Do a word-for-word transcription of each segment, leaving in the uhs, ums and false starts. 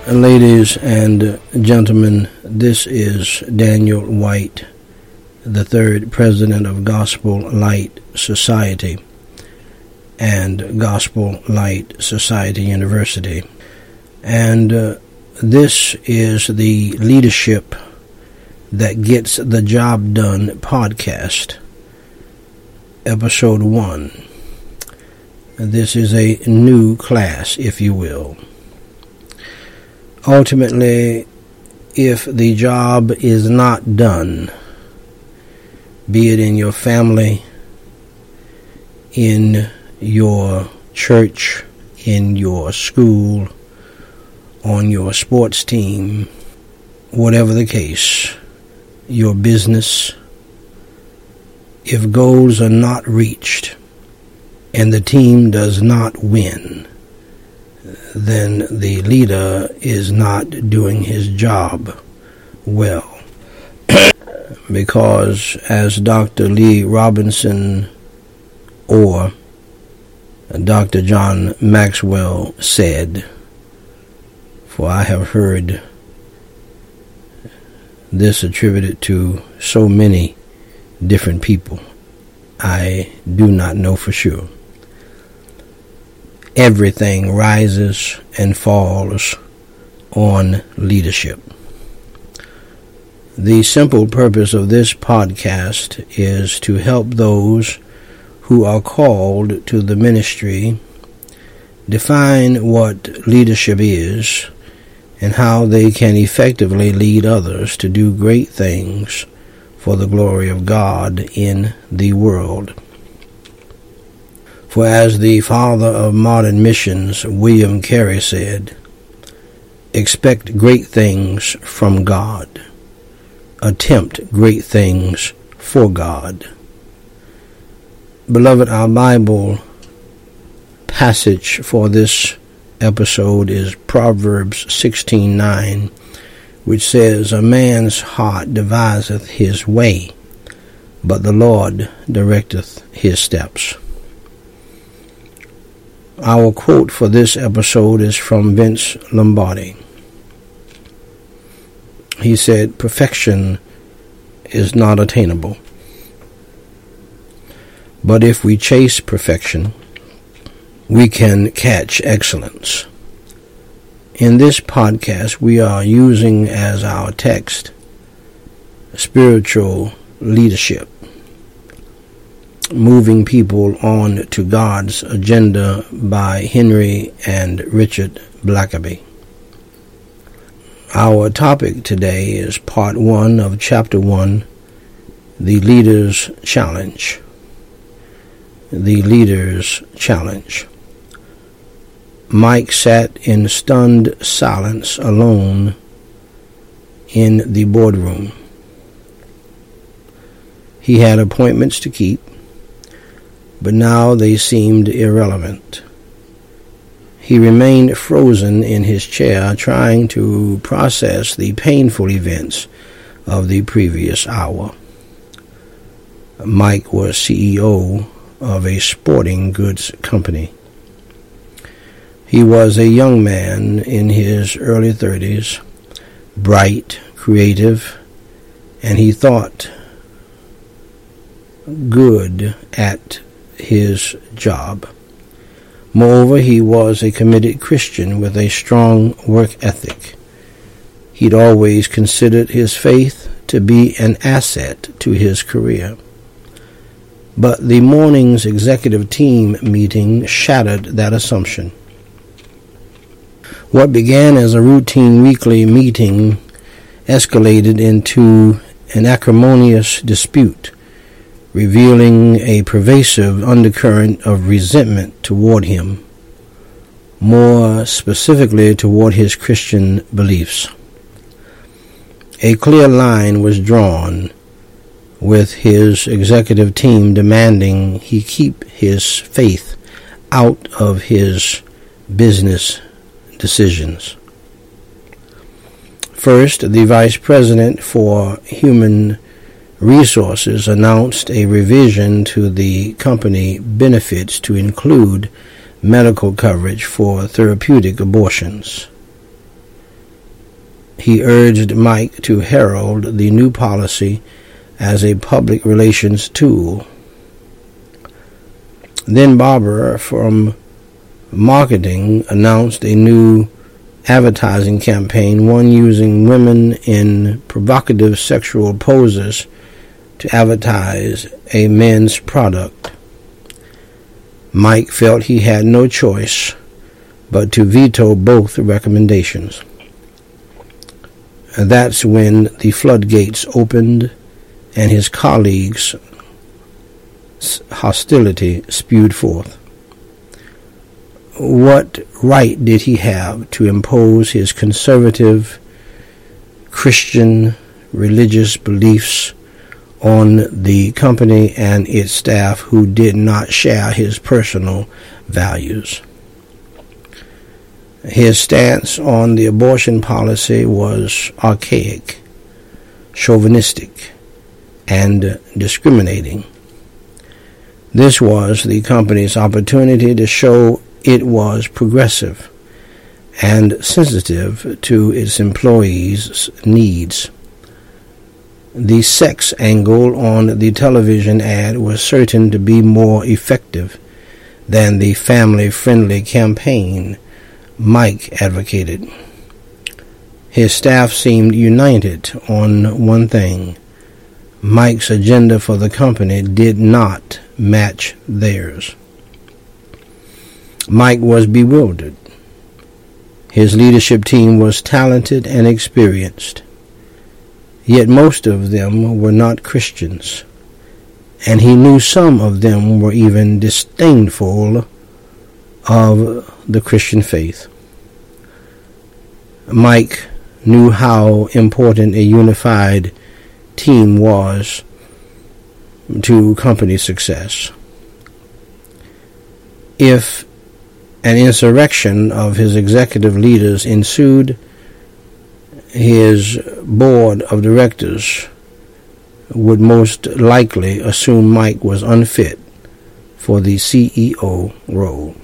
Ladies and gentlemen, this is Daniel White, the third president of Gospel Light Society and Gospel Light Society University. And uh, this is the Leadership That Gets the Job Done podcast, episode one. This is a new class, if you will. Ultimately, if the job is not done, be it in your family, in your church, in your school, on your sports team, whatever the case, your business, if goals are not reached and the team does not win, then the leader is not doing his job well. Because as Doctor Lee Robinson or Doctor John Maxwell said, for I have heard this attributed to so many different people, I do not know for sure. Everything rises and falls on leadership. The simple purpose of this podcast is to help those who are called to the ministry define what leadership is and how they can effectively lead others to do great things for the glory of God in the world. For as the father of modern missions, William Carey, said, expect great things from God. Attempt great things for God. Beloved, our Bible passage for this episode is Proverbs sixteen nine, which says, a man's heart deviseth his way, but the Lord directeth his steps. Our quote for this episode is from Vince Lombardi. He said, perfection is not attainable. But if we chase perfection, we can catch excellence. In this podcast, we are using as our text spiritual leadership, Moving People On to God's Agenda by Henry and Richard Blackaby. Our topic today is part one of chapter one, The Leader's Challenge. The Leader's Challenge. Mike sat in stunned silence alone in the boardroom. He had appointments to keep, but now they seemed irrelevant. He remained frozen in his chair, trying to process the painful events of the previous hour. Mike was C E O of a sporting goods company. He was a young man in his early thirties, bright, creative, and he thought good at his job. Moreover, he was a committed Christian with a strong work ethic. He'd always considered his faith to be an asset to his career. But the morning's executive team meeting shattered that assumption. What began as a routine weekly meeting escalated into an acrimonious dispute, revealing a pervasive undercurrent of resentment toward him, more specifically toward his Christian beliefs. A clear line was drawn, with his executive team demanding he keep his faith out of his business decisions. First, the Vice President for Human Resources announced a revision to the company benefits to include medical coverage for therapeutic abortions. He urged Mike to herald the new policy as a public relations tool. Then Barber from marketing announced a new advertising campaign, one using women in provocative sexual poses to advertise a men's product. Mike felt he had no choice but to veto both recommendations. That's when the floodgates opened and his colleagues' hostility spewed forth. What right did he have to impose his conservative Christian religious beliefs on the company and its staff who did not share his personal values? His stance on the abortion policy was archaic, chauvinistic, and discriminating. This was the company's opportunity to show it was progressive and sensitive to its employees' needs. The sex angle on the television ad was certain to be more effective than the family-friendly campaign Mike advocated. His staff seemed united on one thing. Mike's agenda for the company did not match theirs. Mike was bewildered. His leadership team was talented and experienced, yet most of them were not Christians, and he knew some of them were even disdainful of the Christian faith. Mike knew how important a unified team was to company success. If an insurrection of his executive leaders ensued, his board of directors would most likely assume Mike was unfit for the C E O role.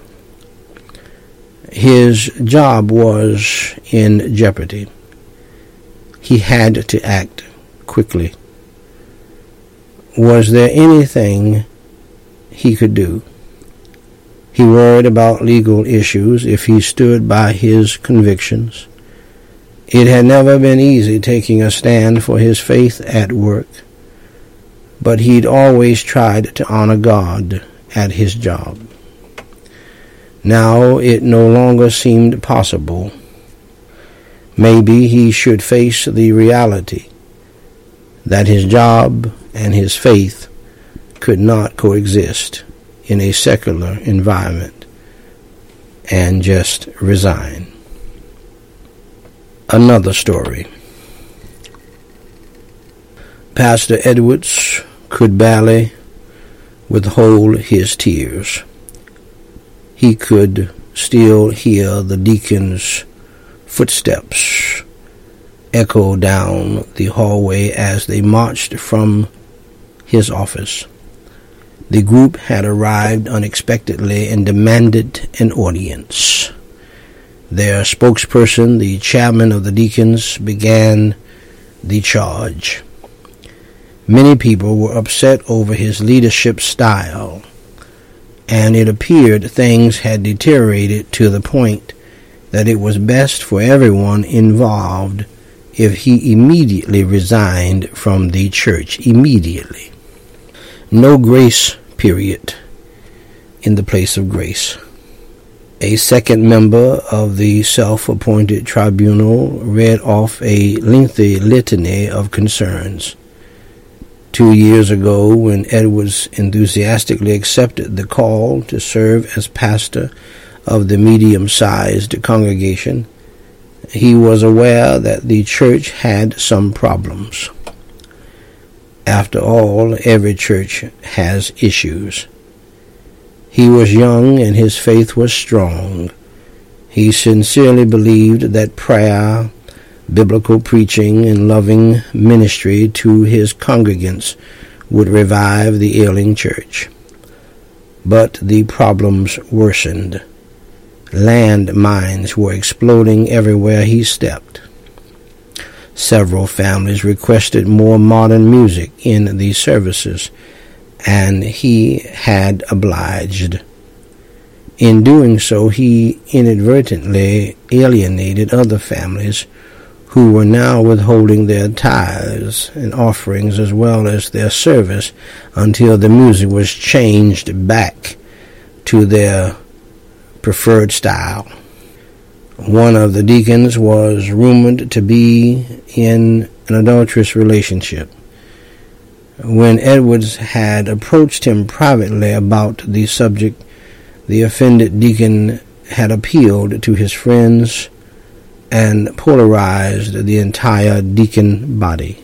His job was in jeopardy. He had to act quickly. Was there anything he could do? He worried about legal issues if he stood by his convictions. It had never been easy taking a stand for his faith at work, but he'd always tried to honor God at his job. Now it no longer seemed possible. Maybe he should face the reality that his job and his faith could not coexist in a secular environment, and just resign. Another story. Pastor Edwards could barely withhold his tears. He could still hear the deacon's footsteps echo down the hallway as they marched from his office. The group had arrived unexpectedly and demanded an audience. Their spokesperson, the chairman of the deacons, began the charge. Many people were upset over his leadership style, and it appeared things had deteriorated to the point that it was best for everyone involved if he immediately resigned from the church. Immediately. No grace period in the place of grace. A second member of the self-appointed tribunal read off a lengthy litany of concerns. Two years ago, when Edwards enthusiastically accepted the call to serve as pastor of the medium-sized congregation, he was aware that the church had some problems. After all, every church has issues. He was young and his faith was strong. He sincerely believed that prayer, biblical preaching, and loving ministry to his congregants would revive the ailing church. But the problems worsened. Land mines were exploding everywhere he stepped. Several families requested more modern music in the services, and he had obliged. In doing so, he inadvertently alienated other families who were now withholding their tithes and offerings as well as their service until the music was changed back to their preferred style. One of the deacons was rumored to be in an adulterous relationship. When Edwards had approached him privately about the subject, the offended deacon had appealed to his friends and polarized the entire deacon body.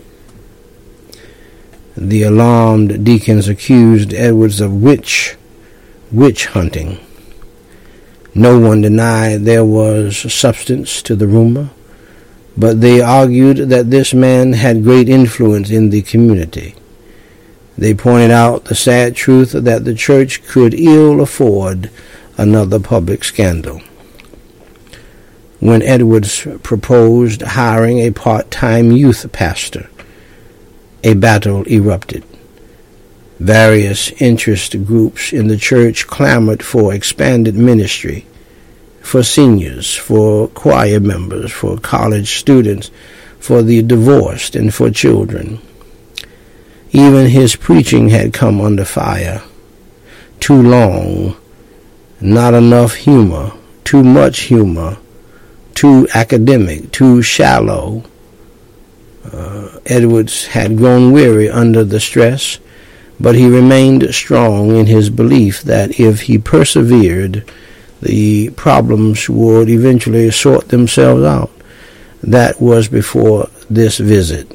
The alarmed deacons accused Edwards of witch, witch hunting. No one denied there was substance to the rumor, but they argued that this man had great influence in the community. They pointed out the sad truth that the church could ill afford another public scandal. When Edwards proposed hiring a part-time youth pastor, a battle erupted. Various interest groups in the church clamored for expanded ministry, for seniors, for choir members, for college students, for the divorced, and for children. Even his preaching had come under fire. Too long, not enough humor, too much humor, too academic, too shallow. Uh, Edwards had grown weary under the stress, but he remained strong in his belief that if he persevered, the problems would eventually sort themselves out. That was before this visit.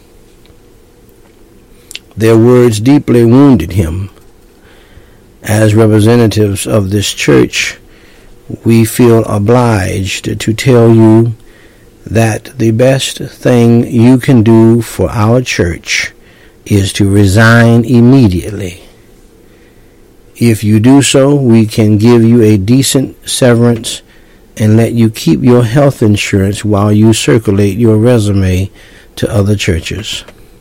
Their words deeply wounded him. As representatives of this church, we feel obliged to tell you that the best thing you can do for our church is to resign immediately. If you do so, we can give you a decent severance and let you keep your health insurance while you circulate your resume to other churches.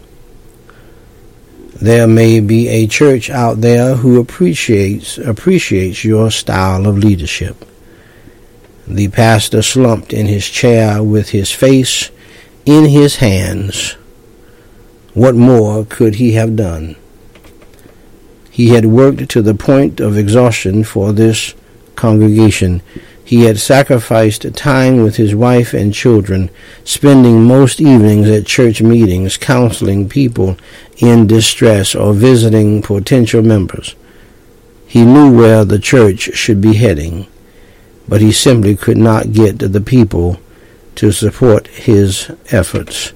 There may be a church out there who appreciates appreciates your style of leadership. The pastor slumped in his chair with his face in his hands. What more could he have done? He had worked to the point of exhaustion for this congregation. He had sacrificed time with his wife and children, spending most evenings at church meetings, counseling people in distress or visiting potential members. He knew where the church should be heading, but he simply could not get the people to support his efforts.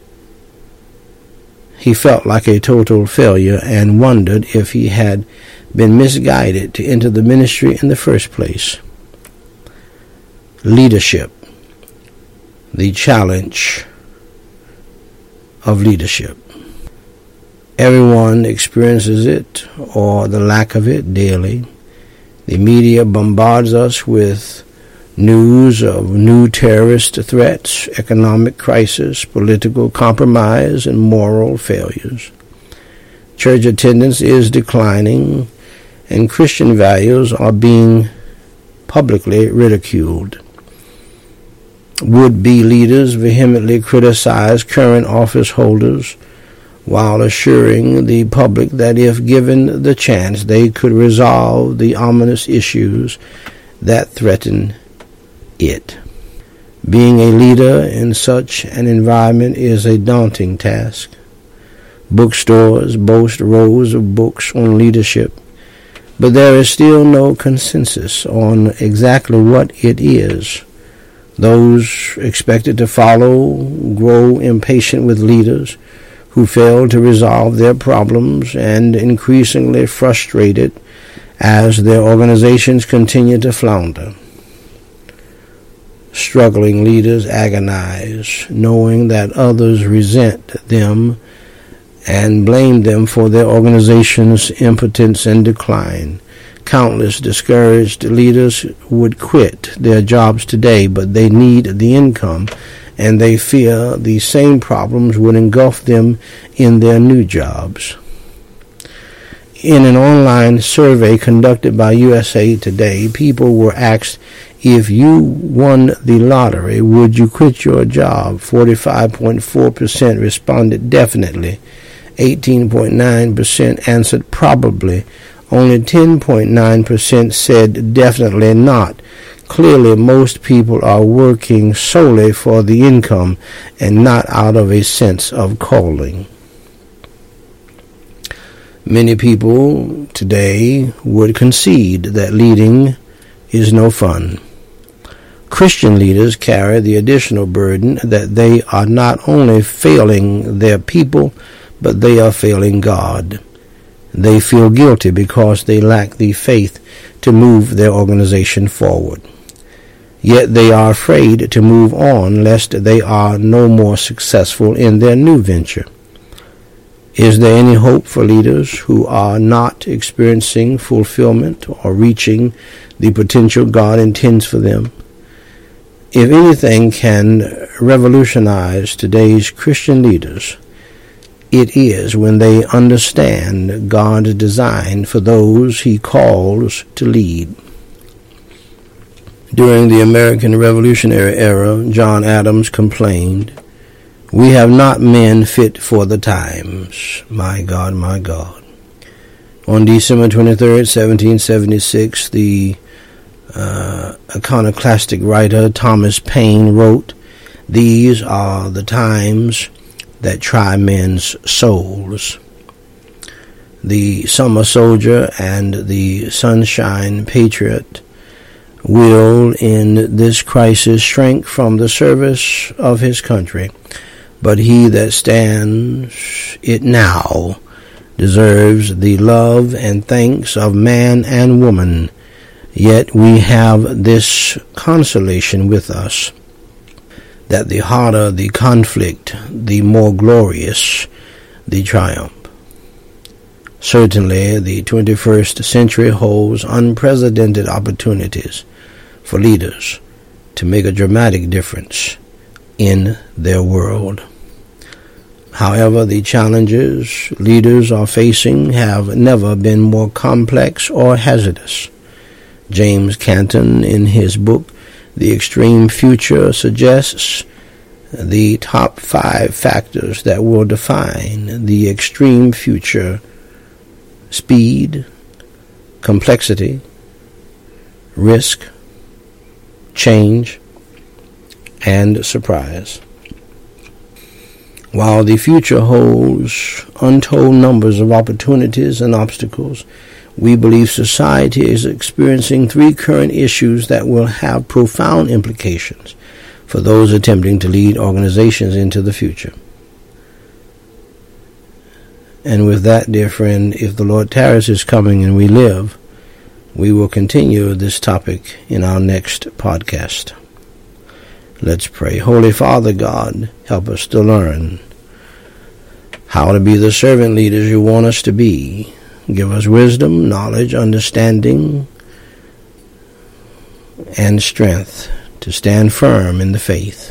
He felt like a total failure and wondered if he had been misguided to enter the ministry in the first place. Leadership. The challenge of leadership. Everyone experiences it, or the lack of it, daily. The media bombards us with news of new terrorist threats, economic crisis, political compromise, and moral failures. Church attendance is declining, and Christian values are being publicly ridiculed. Would-be leaders vehemently criticize current office holders while assuring the public that if given the chance, they could resolve the ominous issues that threaten it. Being a leader in such an environment is a daunting task. Bookstores boast rows of books on leadership, but there is still no consensus on exactly what it is. Those expected to follow grow impatient with leaders who fail to resolve their problems and increasingly frustrated as their organizations continue to flounder. Struggling leaders agonize, knowing that others resent them and blame them for their organization's impotence and decline. Countless discouraged leaders would quit their jobs today, but they need the income and they fear the same problems would engulf them in their new jobs. In an online survey conducted by U S A Today, people were asked, if you won the lottery, would you quit your job? forty-five point four percent responded definitely. eighteen point nine percent answered probably. Only ten point nine percent said definitely not. Clearly, most people are working solely for the income and not out of a sense of calling. Many people today would concede that leading is no fun. Christian leaders carry the additional burden that they are not only failing their people, but they are failing God. They feel guilty because they lack the faith to move their organization forward. Yet they are afraid to move on lest they are no more successful in their new venture. Is there any hope for leaders who are not experiencing fulfillment or reaching the potential God intends for them? If anything can revolutionize today's Christian leaders, it is when they understand God's design for those He calls to lead. During the American Revolutionary era, John Adams complained, "We have not men fit for the times. My God, my God." On December twenty-third, seventeen seventy-six, the uh, iconoclastic writer Thomas Paine wrote, "These are the times that try men's souls." The summer soldier and the sunshine patriot will, in this crisis, shrink from the service of his country, but he that stands it now deserves the love and thanks of man and woman. Yet we have this consolation with us, that the harder the conflict, the more glorious the triumph. Certainly, the twenty-first century holds unprecedented opportunities for leaders to make a dramatic difference in their world. However, the challenges leaders are facing have never been more complex or hazardous. James Canton, in his book, The Extreme Future, suggests the top five factors that will define the extreme future: speed, complexity, risk, change, and surprise. While the future holds untold numbers of opportunities and obstacles, we believe society is experiencing three current issues that will have profound implications for those attempting to lead organizations into the future. And with that, dear friend, if the Lord tarries is coming and we live, we will continue this topic in our next podcast. Let's pray. Holy Father God, help us to learn how to be the servant leaders you want us to be. Give us wisdom, knowledge, understanding, and strength to stand firm in the faith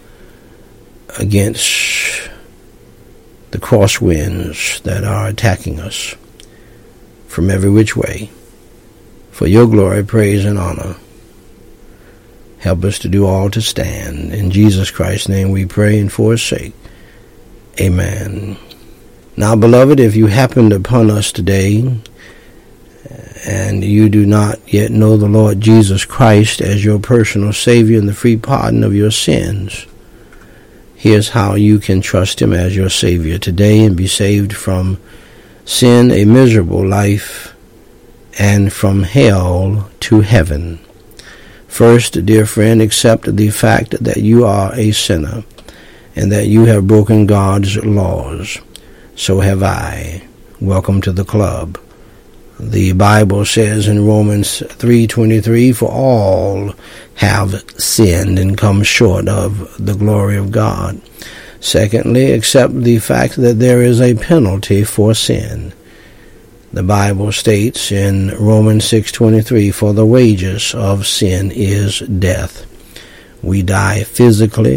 against the crosswinds that are attacking us from every which way. For your glory, praise, and honor, help us to do all to stand. In Jesus Christ's name we pray, and for his sake, amen. Now, beloved, if you happened upon us today and you do not yet know the Lord Jesus Christ as your personal Savior and the free pardon of your sins, here's how you can trust him as your Savior today and be saved from sin, a miserable life, and from hell to heaven. First, dear friend, accept the fact that you are a sinner and that you have broken God's laws. So have I. Welcome to the club. The Bible says in Romans three twenty-three, "For all have sinned and come short of the glory of God." Secondly, accept the fact that there is a penalty for sin. The Bible states in Romans six twenty-three, "For the wages of sin is death." We die physically,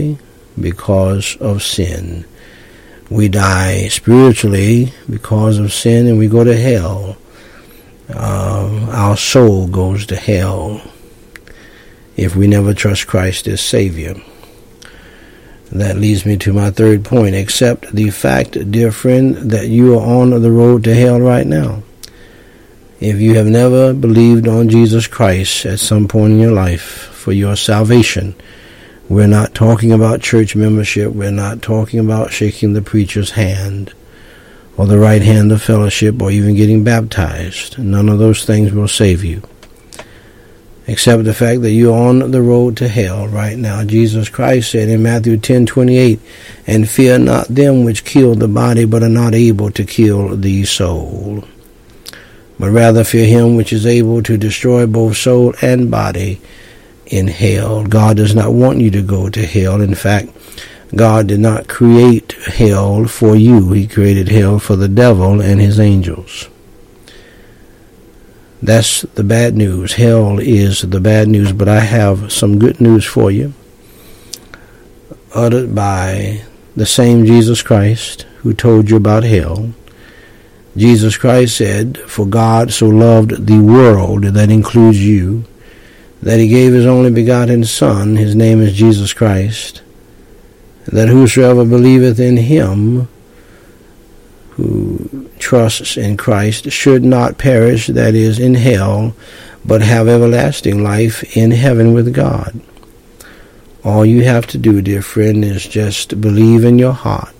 because of sin. We die spiritually because of sin, and we go to hell. Uh, our soul goes to hell if we never trust Christ as Savior. That leads me to my third point. Accept the fact, dear friend, that you are on the road to hell right now. If you have never believed on Jesus Christ at some point in your life for your salvation, we're not talking about church membership. We're not talking about shaking the preacher's hand or the right hand of fellowship or even getting baptized. None of those things will save you. Except the fact that you're on the road to hell right now. Jesus Christ said in Matthew ten twenty-eight, "And fear not them which kill the body, but are not able to kill the soul. But rather fear him which is able to destroy both soul and body in hell." God does not want you to go to hell. In fact, God did not create hell for you. He created hell for the devil and his angels. That's the bad news. Hell is the bad news, but I have some good news for you, uttered by the same Jesus Christ who told you about hell. Jesus Christ said, "For God so loved the world," that includes you, "that he gave his only begotten Son," his name is Jesus Christ, "that whosoever believeth in him," who trusts in Christ, "should not perish," that is, in hell, "but have everlasting life in heaven with God." All you have to do, dear friend, is just believe in your heart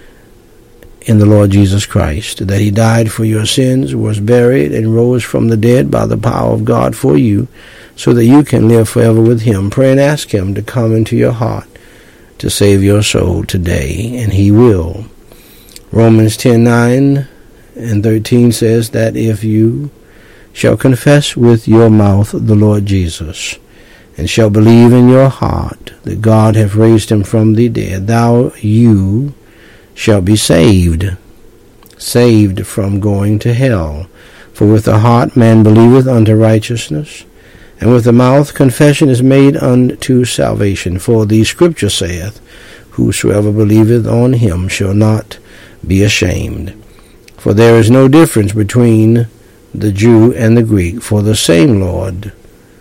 in the Lord Jesus Christ, that he died for your sins, was buried, and rose from the dead by the power of God for you, so that you can live forever with him. Pray and ask him to come into your heart to save your soul today, and he will. Romans ten nine and thirteen says that if you shall confess with your mouth the Lord Jesus, and shall believe in your heart that God hath raised him from the dead, thou, you, shall be saved, saved from going to hell. For with the heart man believeth unto righteousness, and with the mouth confession is made unto salvation. For the Scripture saith, "Whosoever believeth on him shall not be ashamed." For there is no difference between the Jew and the Greek, for the same Lord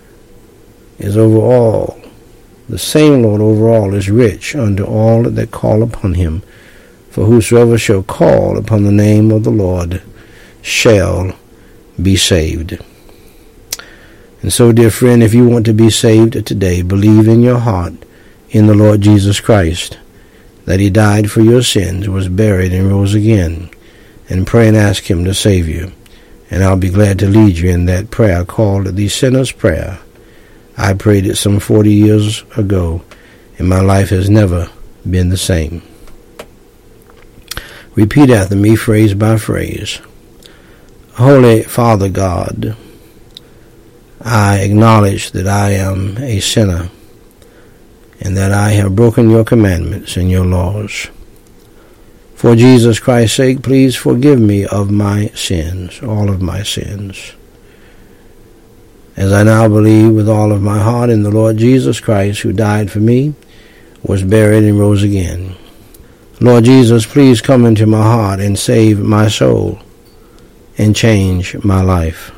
is over all. The same Lord over all is rich unto all that call upon him. For whosoever shall call upon the name of the Lord shall be saved. And so, dear friend, if you want to be saved today, believe in your heart in the Lord Jesus Christ, that he died for your sins, was buried, and rose again. And pray and ask him to save you. And I'll be glad to lead you in that prayer called the Sinner's Prayer. I prayed it some forty years ago, and my life has never been the same. Repeat after me, phrase by phrase. Holy Father God, I acknowledge that I am a sinner, and that I have broken your commandments and your laws. For Jesus Christ's sake, please forgive me of my sins, all of my sins. As I now believe with all of my heart in the Lord Jesus Christ, who died for me, was buried, and rose again. Lord Jesus, please come into my heart and save my soul and change my life.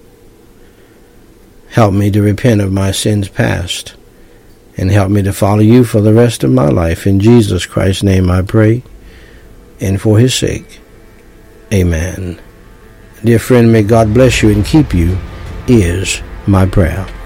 Help me to repent of my sins past, and help me to follow you for the rest of my life. In Jesus Christ's name I pray, and for his sake, amen. Dear friend, may God bless you and keep you, is my prayer.